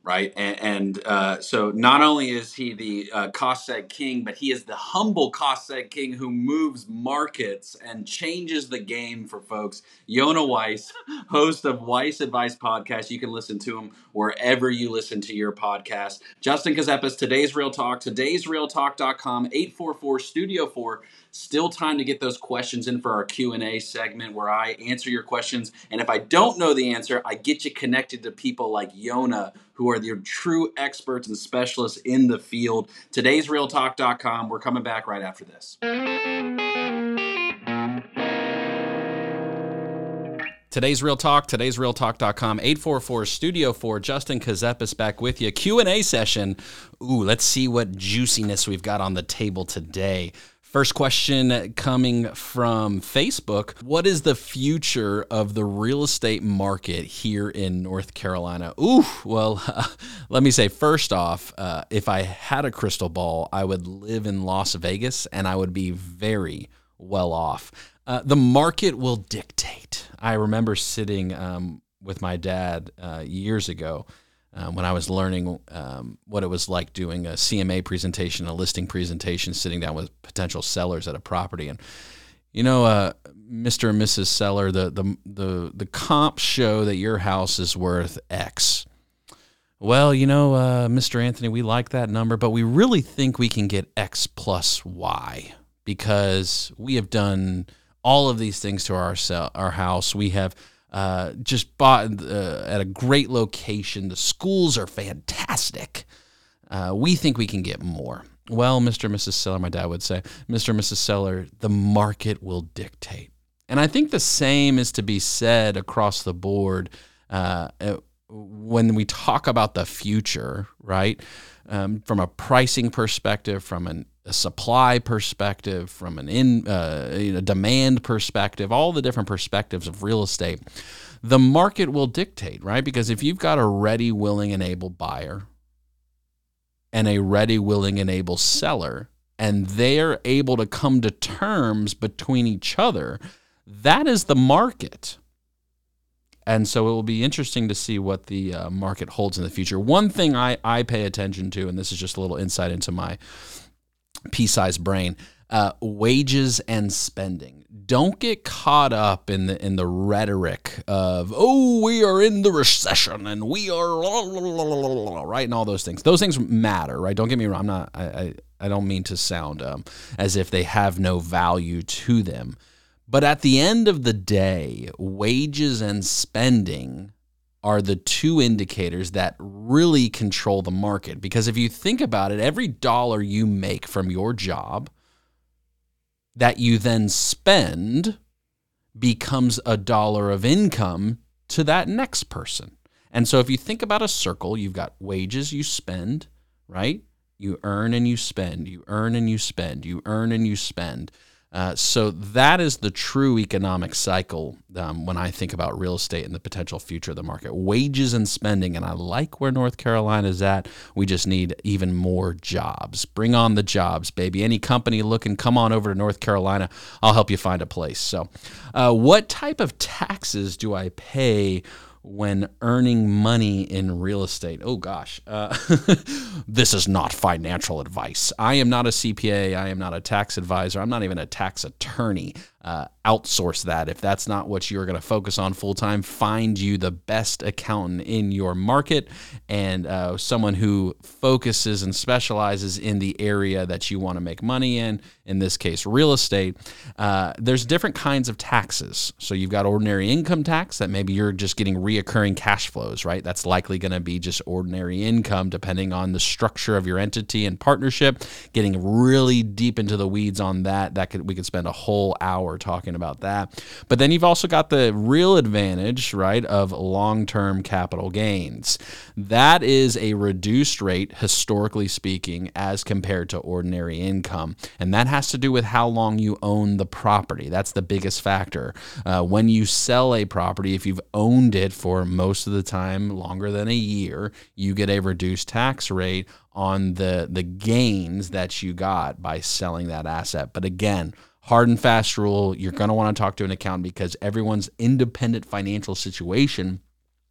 right? And, and uh, so not only is he the uh, cost seg king, but he is the humble cost seg king who moves markets and changes the game for folks. Yonah Weiss, host of Weiss Advice Podcast. You can listen to him wherever you listen to your podcast. Justin Kazepis, Today's Real Talk, todays real talk dot com, eight four four, studio four. Still time to get those questions in for our Q and A segment where I answer your questions. And if I don't know the answer, I get you connected to people like Yonah, who are the true experts and specialists in the field. todays real talk dot com. We're coming back right after this. Today's Real Talk, todays real talk dot com, eight four four, studio four. Justin Kazepis back with you. Q and A session. Ooh, let's see what juiciness we've got on the table today. First question coming from Facebook. What is the future of the real estate market here in North Carolina? Ooh, well, uh, let me say first off, uh, if I had a crystal ball, I would live in Las Vegas and I would be very well off. Uh, the market will dictate. I remember sitting um, with my dad uh, years ago Um, when I was learning um, what it was like doing a C M A presentation, a listing presentation, sitting down with potential sellers at a property. And, you know, uh, Mister and Missus Seller, the, the, the, the comps show that your house is worth X. Well, you know, uh, Mister Anthony, we like that number, but we really think we can get X plus Y because we have done all of these things to our, our house. We have Uh, just bought uh, at a great location. The schools are fantastic. Uh, we think we can get more. Well, Mister and Missus Seller, my dad would say, Mister and Missus Seller, the market will dictate. And I think the same is to be said across the board uh, when we talk about the future, right? Um, from a pricing perspective, from an a supply perspective, from an in uh, you know, demand perspective, all the different perspectives of real estate, the market will dictate, right? Because if you've got a ready, willing, and able buyer and a ready, willing, and able seller, and they're able to come to terms between each other, that is the market. And so it will be interesting to see what the uh, market holds in the future. One thing I, I pay attention to, and this is just a little insight into my pea-sized brain, uh, wages and spending. Don't get caught up in the in the rhetoric of, oh, we are in the recession and we are, right, and all those things. Those things matter, right? Don't get me wrong. I'm not. I I, I don't mean to sound um, as if they have no value to them. But at the end of the day, wages and spending are the two indicators that really control the market. Because if you think about it, every dollar you make from your job that you then spend becomes a dollar of income to that next person. And so if you think about a circle, you've got wages you spend, right? You earn and you spend, you earn and you spend, you earn and you spend. Uh, so that is the true economic cycle um, when I think about real estate and the potential future of the market. Wages and spending, and I like where North Carolina is at. We just need even more jobs. Bring on the jobs, baby. Any company looking, come on over to North Carolina. I'll help you find a place. So uh, what type of taxes do I pay when earning money in real estate? Oh, gosh. Uh, this is not financial advice. I am not a C P A. I am not a tax advisor. I'm not even a tax attorney. Uh, outsource that. If that's not what you're going to focus on full-time, find you the best accountant in your market and uh, someone who focuses and specializes in the area that you want to make money in, in this case, real estate. Uh, there's different kinds of taxes. So you've got ordinary income tax that maybe you're just getting reoccurring cash flows, right? That's likely going to be just ordinary income depending on the structure of your entity and partnership. Getting really deep into the weeds on that, that could we could spend a whole hour talking about that. But then you've also got the real advantage, right, of long-term capital gains. That is a reduced rate, historically speaking, as compared to ordinary income. And that has to do with how long you own the property. That's the biggest factor. Uh, when you sell a property, if you've owned it for most of the time, longer than a year, you get a reduced tax rate on the, the gains that you got by selling that asset. But again, hard and fast rule, you're going to want to talk to an accountant because everyone's independent financial situation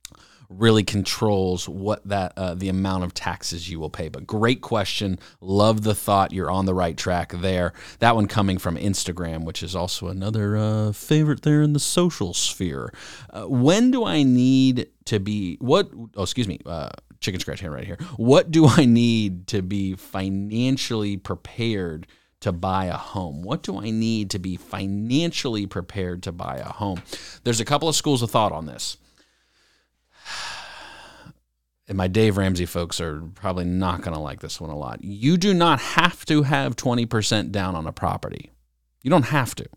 really controls what that uh, the amount of taxes you will pay. But great question. Love the thought. You're on the right track there. That one coming from Instagram, which is also another uh, favorite there in the social sphere. Uh, when do I need to be, what, oh, excuse me, uh, chicken scratch hand right here. What do I need to be financially prepared to buy a home? What do I need to be financially prepared to buy a home? There's a couple of schools of thought on this. And my Dave Ramsey folks are probably not going to like this one a lot. You do not have to have twenty percent down on a property. You don't have to.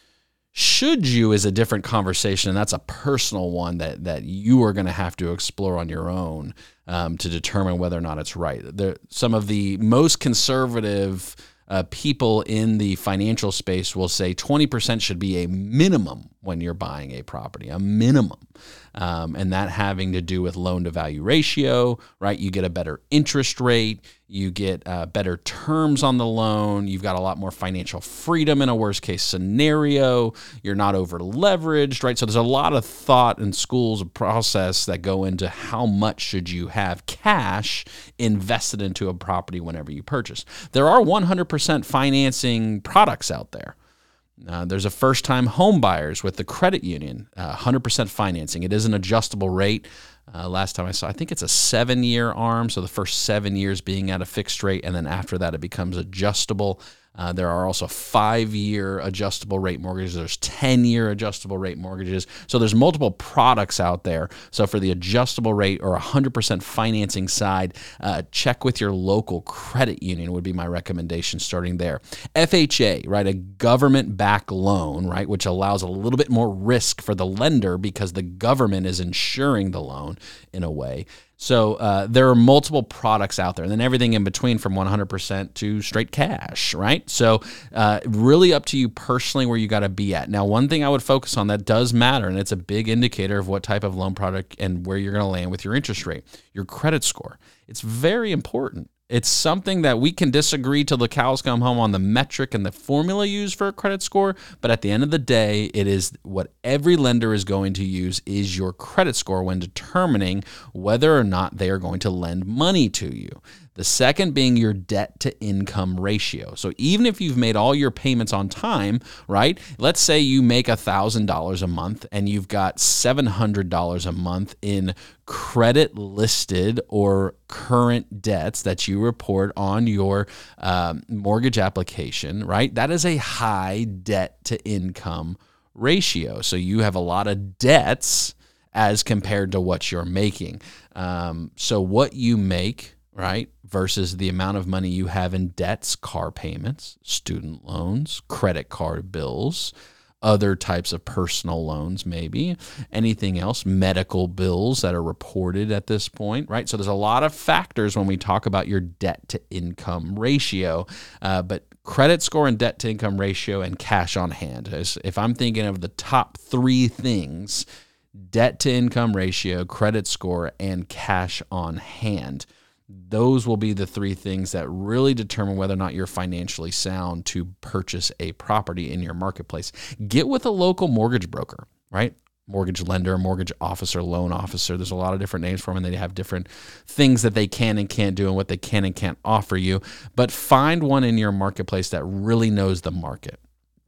Should you is a different conversation, and that's a personal one that that you are going to have to explore on your own um, to determine whether or not it's right. There, some of the most conservative uh, people in the financial space will say twenty percent should be a minimum when you're buying a property, a minimum. Um, and that having to do with loan-to-value ratio, right? You get a better interest rate. You get uh, better terms on the loan. You've got a lot more financial freedom in a worst-case scenario. You're not over-leveraged, right? So there's a lot of thought and schools of process that go into how much should you have cash invested into a property whenever you purchase. There are one hundred percent financing products out there. Uh, there's a first-time home buyers with the credit union, uh, one hundred percent financing. It is an adjustable rate. Uh, last time I saw, I think it's a seven-year arm, so the first seven years being at a fixed rate, and then after that it becomes adjustable. Uh, there are also five-year adjustable rate mortgages. There's ten-year adjustable rate mortgages. So there's multiple products out there. So for the adjustable rate or one hundred percent financing side, uh, check with your local credit union would be my recommendation starting there. F H A, right, a government-backed loan, right, which allows a little bit more risk for the lender because the government is insuring the loan in a way. So uh, there are multiple products out there, and then everything in between from one hundred percent to straight cash, right? So uh, really up to you personally where you got to be at. Now, one thing I would focus on that does matter, and it's a big indicator of what type of loan product and where you're going to land with your interest rate, your credit score. It's very important. It's something that we can disagree till the cows come home on the metric and the formula used for a credit score, but at the end of the day, it is what every lender is going to use is your credit score when determining whether or not they are going to lend money to you. The second being your debt to income ratio. So even if you've made all your payments on time, right? Let's say you make one thousand dollars a month and you've got seven hundred dollars a month in credit listed or current debts that you report on your um, mortgage application, right? That is a high debt to income ratio. So you have a lot of debts as compared to what you're making. Um, so what you make, right, versus the amount of money you have in debts, car payments, student loans, credit card bills, other types of personal loans, maybe anything else, medical bills that are reported at this point, right? So there's a lot of factors when we talk about your debt to income ratio, uh, but credit score and debt to income ratio and cash on hand. If I'm thinking of the top three things, debt to income ratio, credit score, and cash on hand. Those will be the three things that really determine whether or not you're financially sound to purchase a property in your marketplace. Get with a local mortgage broker, right? Mortgage lender, mortgage officer, loan officer. There's a lot of different names for them, and they have different things that they can and can't do and what they can and can't offer you. But find one in your marketplace that really knows the market.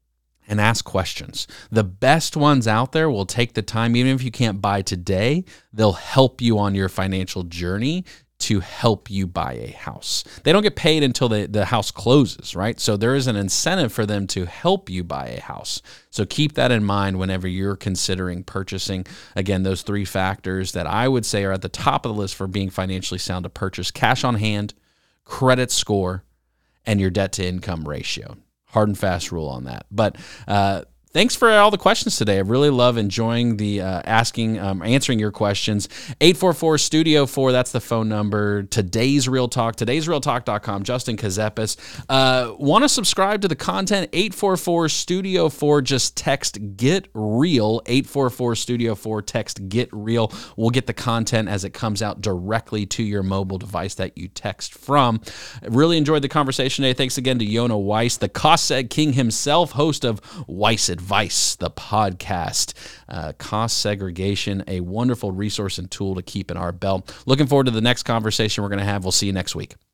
And ask questions. The best ones out there will take the time, even if you can't buy today, they'll help you on your financial journey to help you buy a house. They don't get paid until the, the house closes, right? So there is an incentive for them to help you buy a house. So keep that in mind whenever you're considering purchasing. Again, those three factors that I would say are at the top of the list for being financially sound to purchase: cash on hand, credit score, and your debt to income ratio. Hard and fast rule on that. But uh, thanks for all the questions today. I really love enjoying the uh, asking, um, answering your questions. eight four four, studio four, that's the phone number. Today's Real Talk, todays real talk dot com. Justin Kazepis. Uh, Want to subscribe to the content? eight four four, studio four. Just text Get Real. eight four four, studio four. Text Get Real. We'll get the content as it comes out directly to your mobile device that you text from. Really enjoyed the conversation today. Thanks again to Yonah Weiss, the cost seg king himself, host of Weiss Advisors. Advice, the podcast. Uh, cost segregation, a wonderful resource and tool to keep in our belt. Looking forward to the next conversation we're going to have. We'll see you next week.